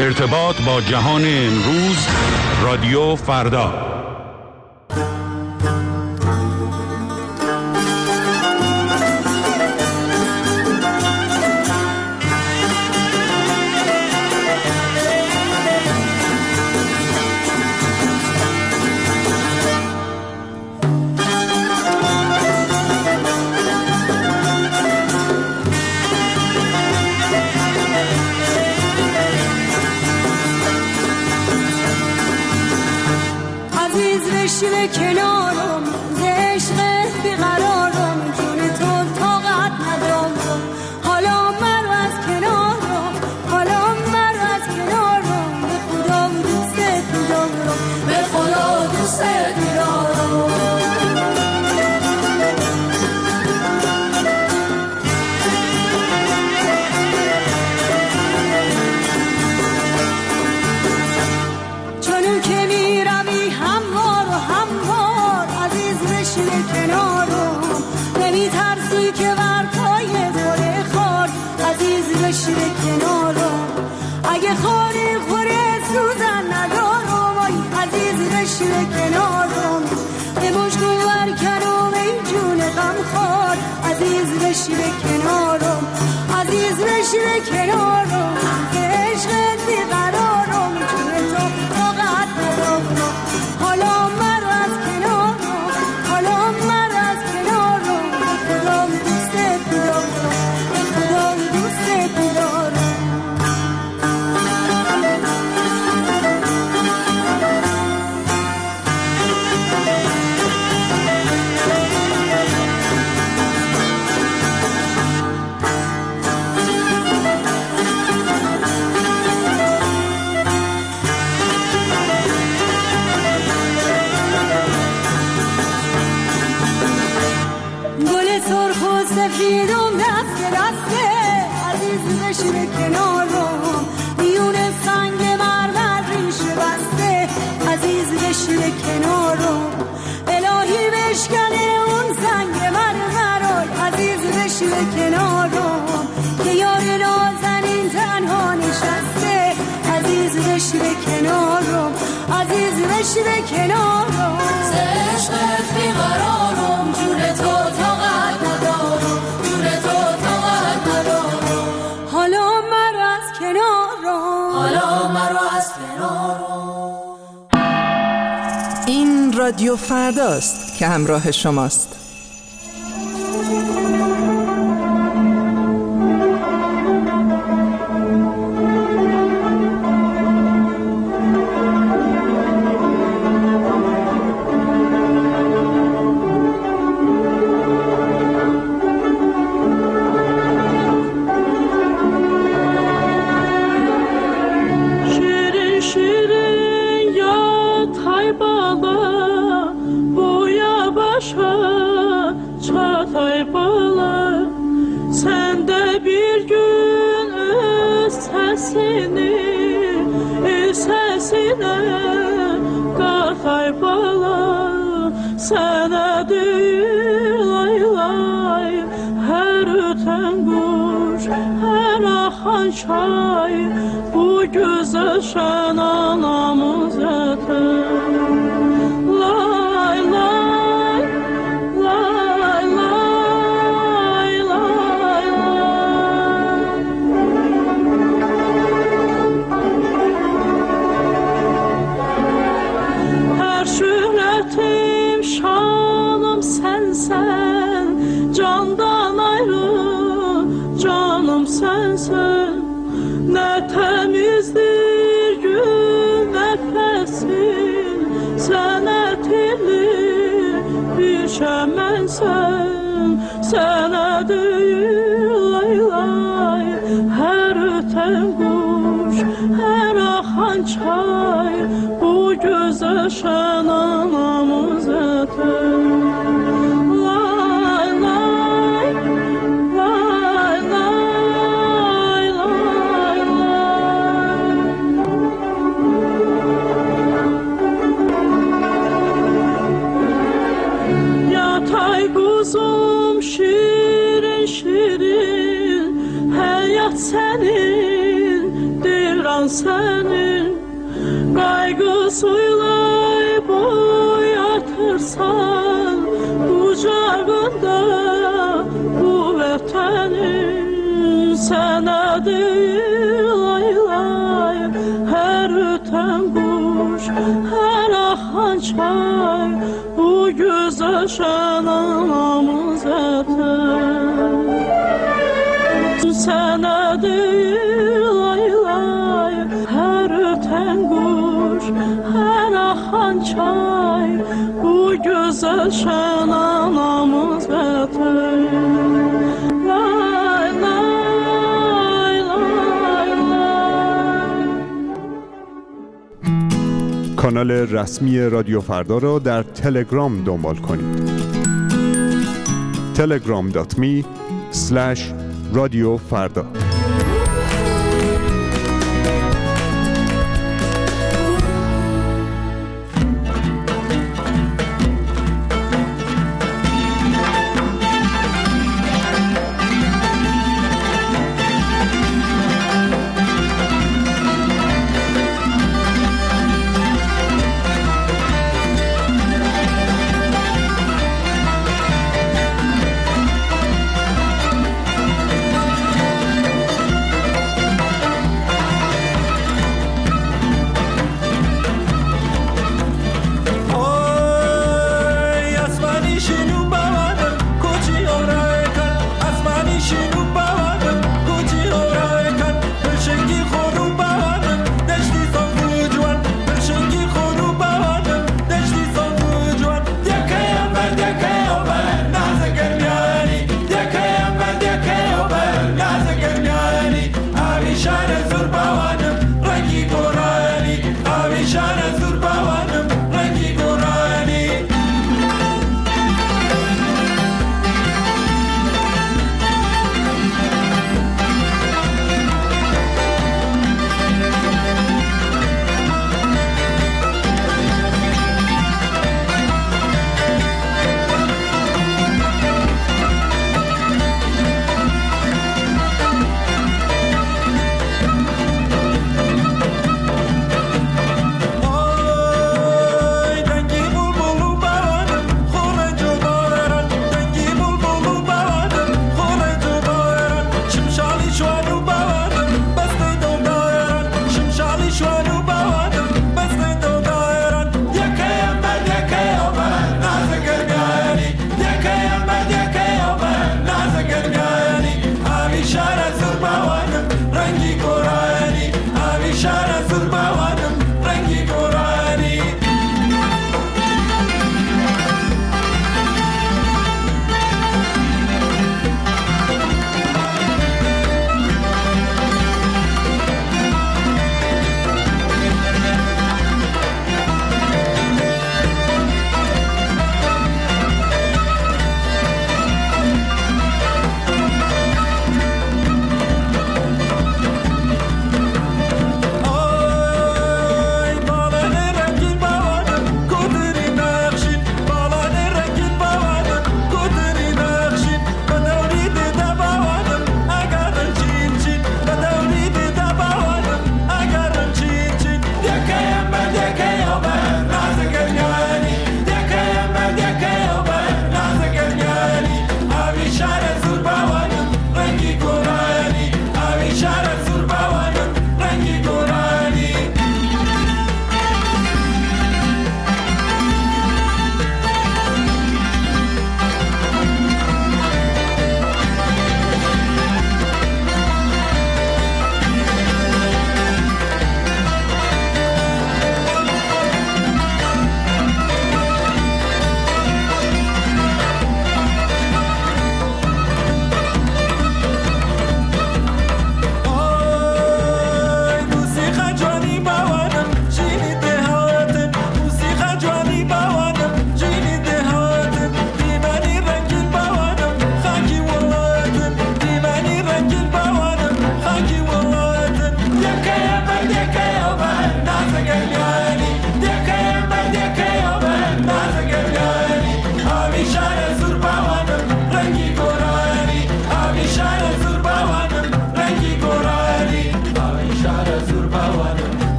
ارتباط با جهان امروز، رادیو فردا. شیل کنارم ز عشقت بیقرارم، جون تو طاقت ندارم، حالا مرو از کنارم، حالا مرو از کنارم، به خدا دوستت می‌دارم، به خدا دوستت می‌دارم. چون که میروی هموار و هموار، عزیز بشین کنارم، نمیترسی که بر پای دوره خار، عزیز بشین کنارم، اگه خاری خوره سوزن ندارم، آی عزیز بشین کنارم، به مشکون برکنم ای جون غم خار، عزیز بشین کنارم، عزیز بشین کنارم، به عشقت بیقرارم، جون تو طاقت ندارم، حالا مرو از کنارم، حالا مرو از کنارم، به خدا دوستت می‌دارم، به خدا دوستت می‌دارم. گل سرخ و سفیدم دست دسته، عزیز بشین کنارم، میون سنگ مرمر ریش بسته، عزیز بشین کنارم، الهی بشکنه اون سنگ مرمر، عزیز بشین کنارم، که یار نازنین تنها نشسته، عزیز بشین کنارم، عزیز بشین کنارم، ز عشقت بیقرارم، جون تو طاقت ندارم، جون تو طاقت ندارم، حالا مرو از کنارم، حالا مرو از کنارم. این رادیو فرداست که همراه شماست. Çay bu güzeşen anamız eter. Lay lay lay lay lay her şöhretim şanım sensen, candan ayrı canım sensen. Ne temizdir gün nefesin, sen etili bir şemensen, sana değil lay lay her öten kuş, her akan çay, bu güzeşen anamız eter. Şirin şirin hayat senin, devran senin kaygısıyla boyatırsan kucağında bu vatanın sana değil ay ay her öten kuş her akan çay bu güzel şanımız öter sana değil ay ay her öten kuş her akan çay bu güzel şanımız öter lay lay lay lay. کانال رسمی رادیو فردا را در تلگرام دنبال کنید. telegram.me/رادیوفردا.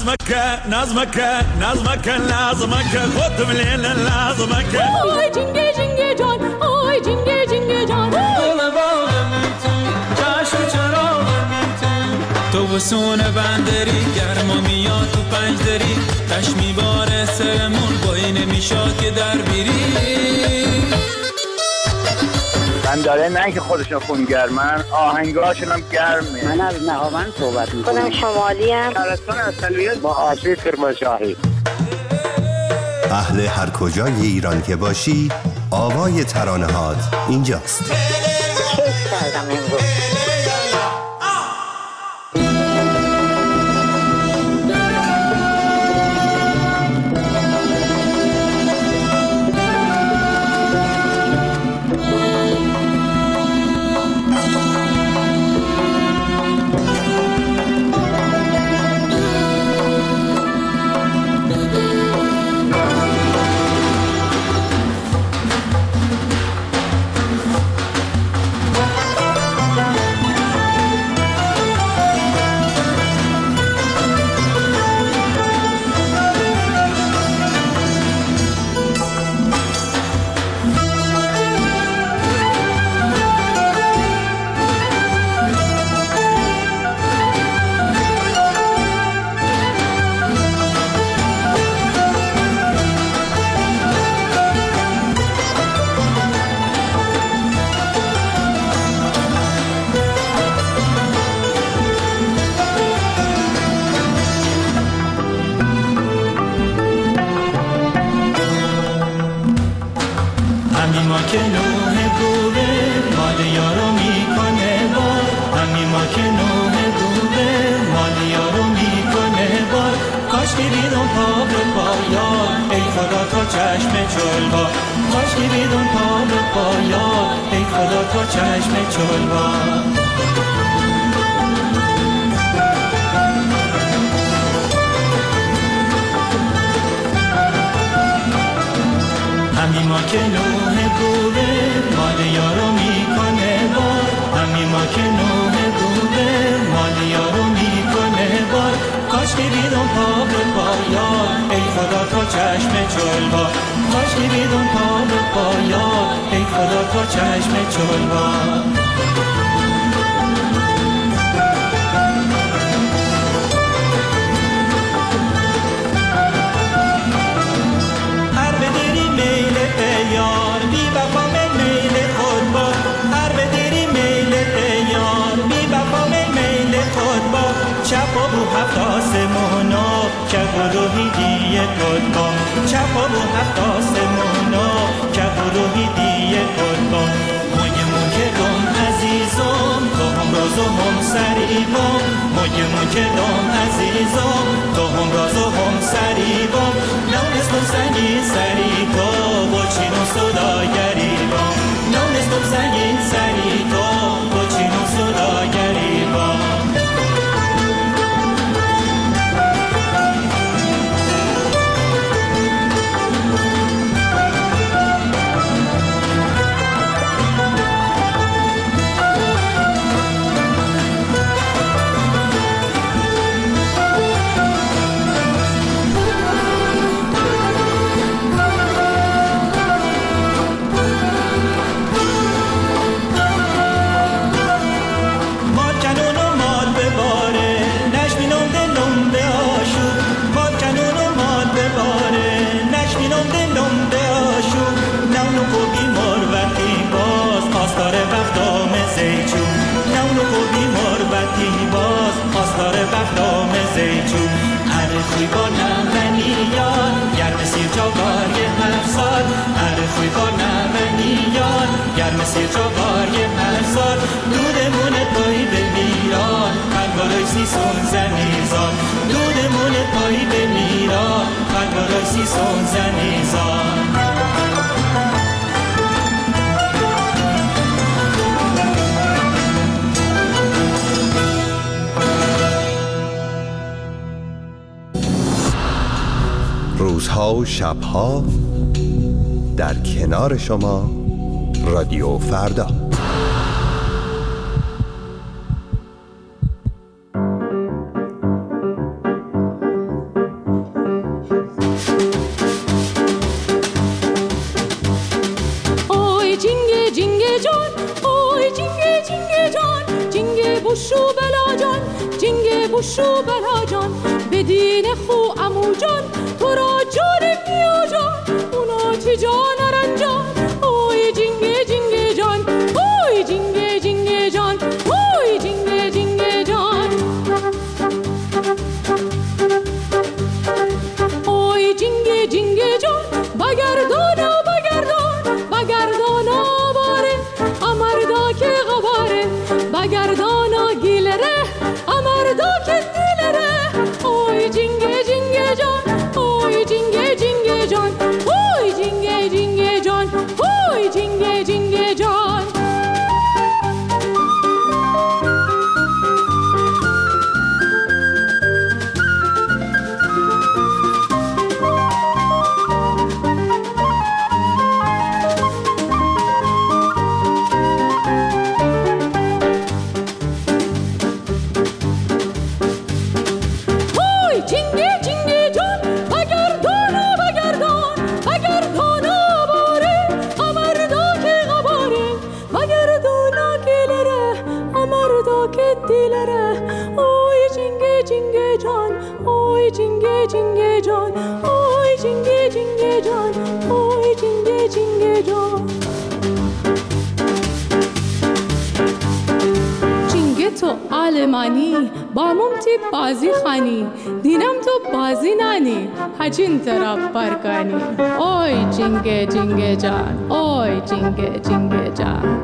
نظمك خودم لیل لازمک آی جنگه جنگه جان آی جنگه جنگه جان گل باغم تو جشن چراغم تو بسون بندری گرما میاد تو پنج دری تش میباره سرمون بایی نمیشاد که در بیری من داره نه که خودشون خونگرمن آهنگاشون هم گرمه. من از نهاوند صحبت میکنم. خودم شمالی ام. شهرستان اصلیت با آسیب کرمانشاهی. اهل هر کجای ایران که باشی آوای ترانه‌هات اینجاست. کیف کردم امروز. روزها و شبها در کنار شما رادیو فردا. پوشو بلا جان بدین خو امو جان تو را جان میا جان اونا تی جان رنجان اوی جنگه جنگه جان اوی جنگه جنگه جان اوی جنگه جنگه جان اوی جنگه جنگه جان بگردان و بگردان بگردان و باره امردا که غباره بگردان و گیلره امردا که دیلره اوی جنگه جنگه جان اوی جنگه جنگه جان اوی جنگه جنگه جان اوی جنگه جنگه جان تو آلمانی با ممتی بازی خانی دینم تو بازی نانی هچین طرف برکانی اوی جنگه جنگه جان اوی جنگه جنگه جان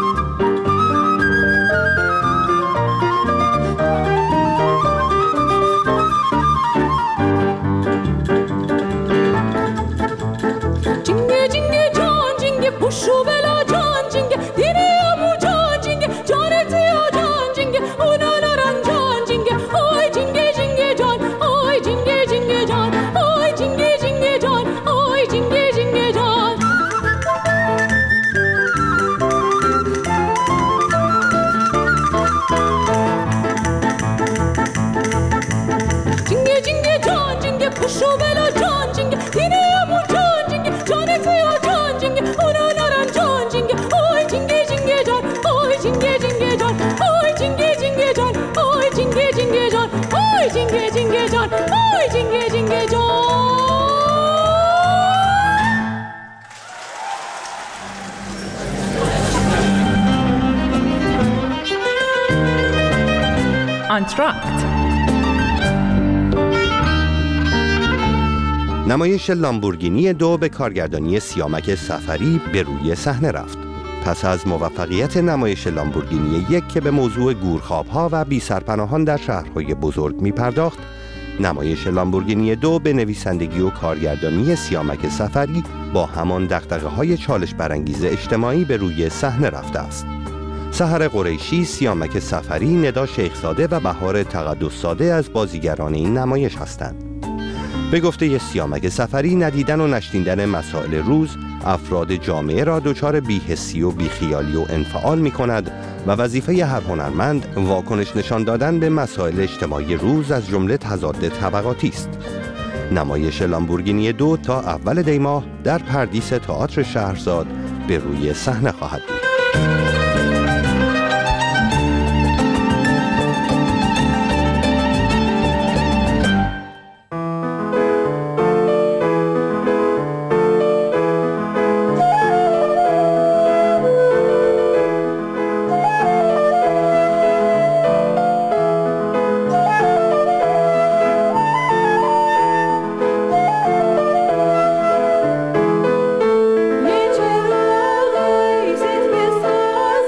جنگه جنگه جان جنگه پوشو بلا جان جنگه دیره امو جان جنگه جان تیا جان جنگه اونا نران جان جنگه اوی جنگه جنگه جان اوی جنگه جنگه جان اوی جنگه جنگه جان اوی جنگه جنگه جان جنگه جنگه جان جنگه پوشو بلا جان جنگه دیره امو جان جنگه جان تیا جان جنگه اونا نران جان جنگه اوی جنگه جنگه جان اوی جنگه جنگه جان اوی جنگه جنگه جان اوی جنگه جنگه جان اوی جنگه جنگه جان اوی جنگه جنگه جان آنتراکت نمایش لامبورگینی 2 به کارگردانی سیامک صفری به روی صحنه رفت. پس از موفقیت نمایش لامبورگینی 1 که به موضوع گورخواب‌ها و بی‌سرپناهان در شهرهای بزرگ می‌پرداخت، نمایش لامبورگینی 2 به نویسندگی و کارگردانی سیامک صفری با همان دغدغه‌های چالش برانگیز اجتماعی به روی صحنه رفته است. سحر قریشی، سیامک صفری، ندا شیخزاده و بهار تقدس‌زاده از بازیگران این نمایش هستند. به گفته سیامک صفری، ندیدن و نشنیدن مسائل روز افراد جامعه را دچار بی‌حسی و بیخیالی و انفعال می کند و وظیفه هر هنرمند واکنش نشان دادن به مسائل اجتماعی روز از جمله تضاد طبقاتی است. نمایش لامبورگینی 2 تا اول دی ماه در پردیس تئاتر شهرزاد به روی صحنه خواهد بود. یه چراغی زد به ساز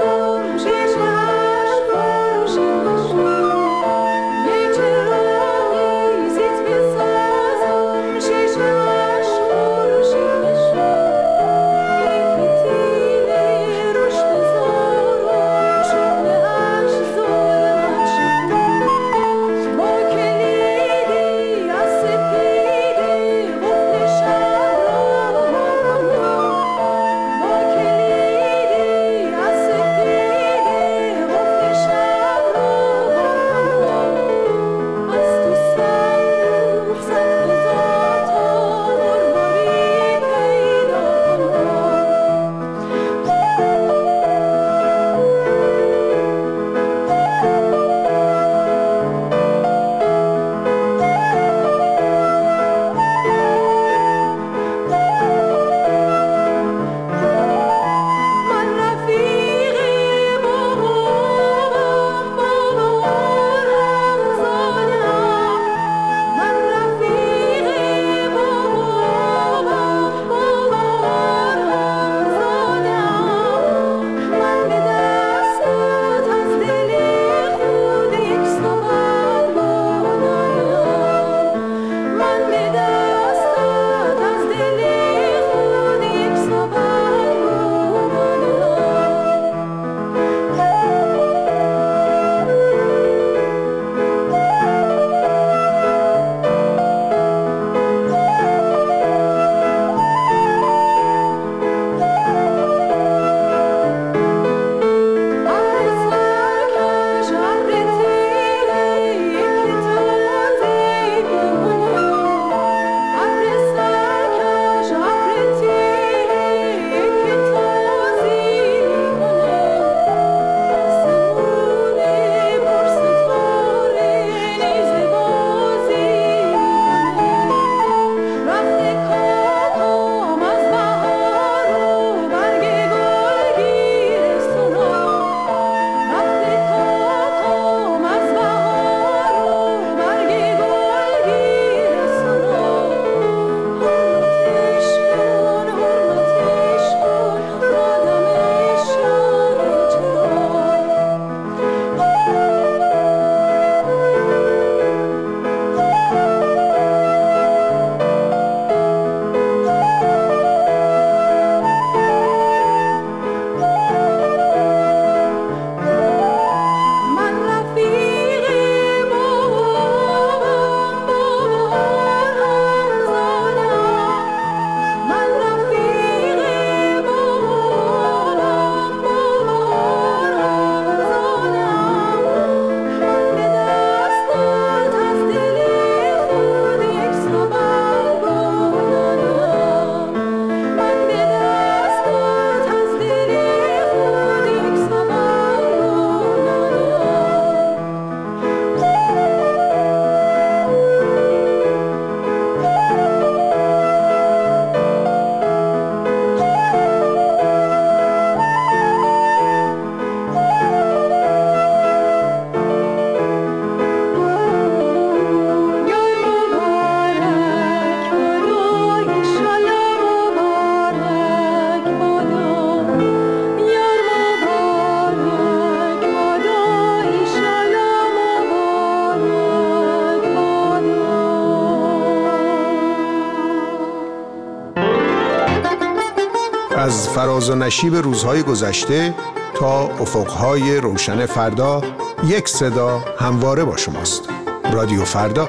از فراز و نشیب روزهای گذشته تا افقهای روشن فردا، یک صدا همواره با شماست. رادیو فردا.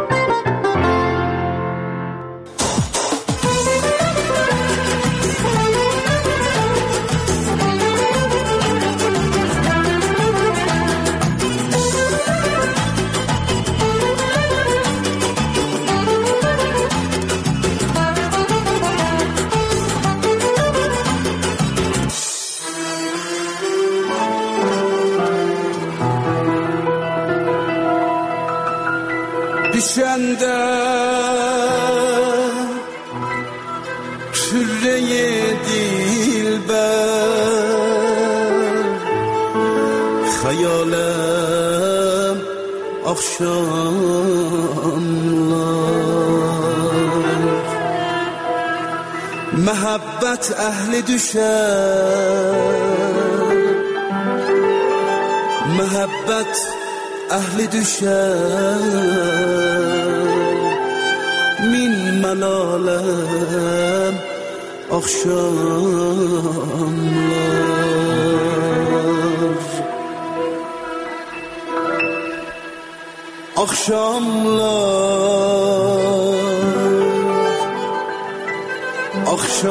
düşende türeye dilber hayalem akşamlar mehabbet ehli düşer mehabbet ehli düşer min melalem akşamlar akşamlar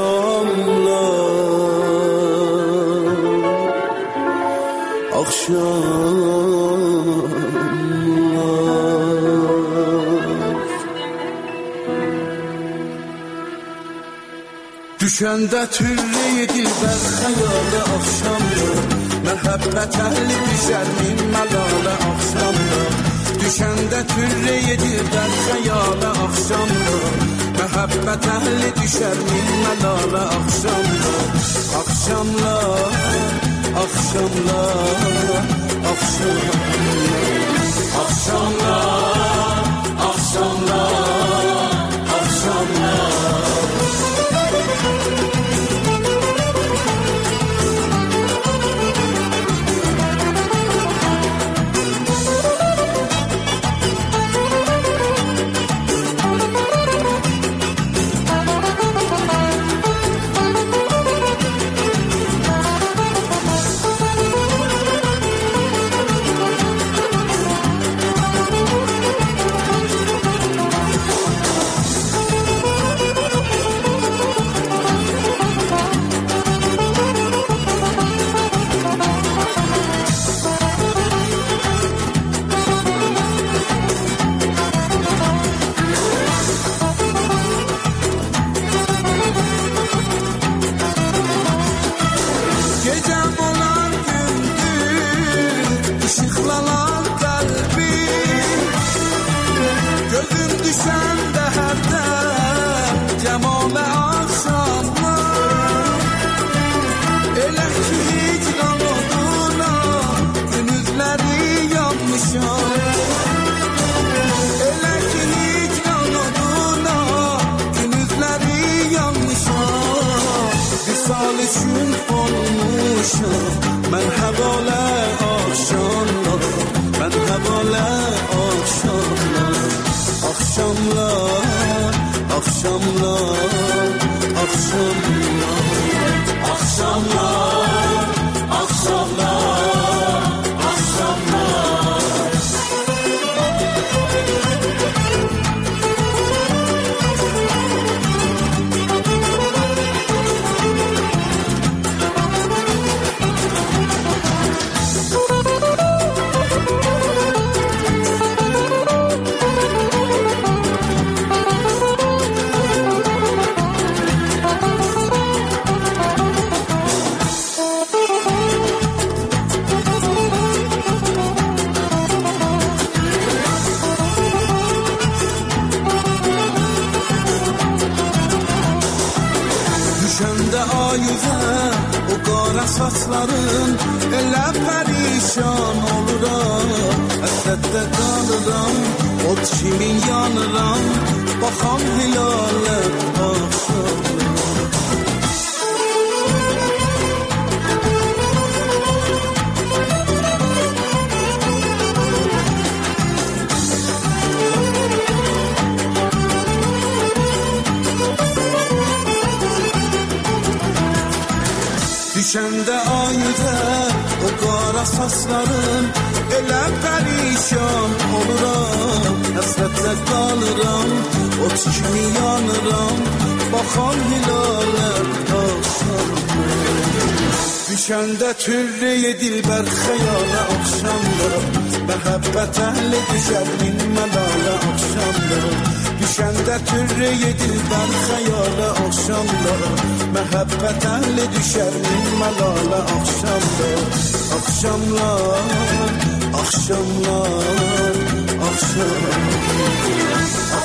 akşamlar akşamlar düşende türlü dilber hayale akşamlar mehabbet ehli düşer min melale akşamlar düşende türlü dilber hayale akşamlar mehabbet ehli düşer min melale akşamlar akşamlar akşamlar akşamlar akşamlar akşamlar akşamlar من حواله آخشامlar من حواله آخشامlar آخشامlar آخشامlar آخشامlar آخشامlar آخشامlar آخشامlar saçların elə pərişan oluram həsrətdə qalıram ot kimin yanıram baxam hilalə axşam Sasların elə pərişan oluram, həsrətlə qalıram, ot kimi yanıram, baxan hilalə axşam. Düşəndə türrəyə dilbər xəyala axşamda, məhəbbət əhli düşər min məlalə axşamda. Düşəndə türrəyə dilbər xəyala axşamda, məhəbbət əhli düşər min məlalə axşamda. Akşamlar, akşamlar, akşamlar,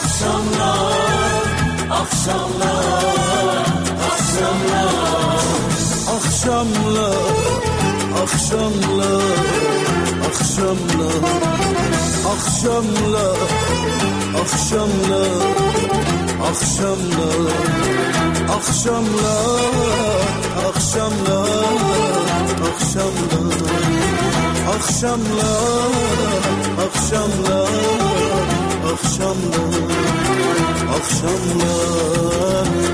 akşamlar, akşamlar, akşamlar, akşamlar, akşamlar, akşamlar, akşamlar, akşamlar, akşamlar, akşamlar, akşamlar, akşamlar, akşamlar, akşamlar, akşamlar.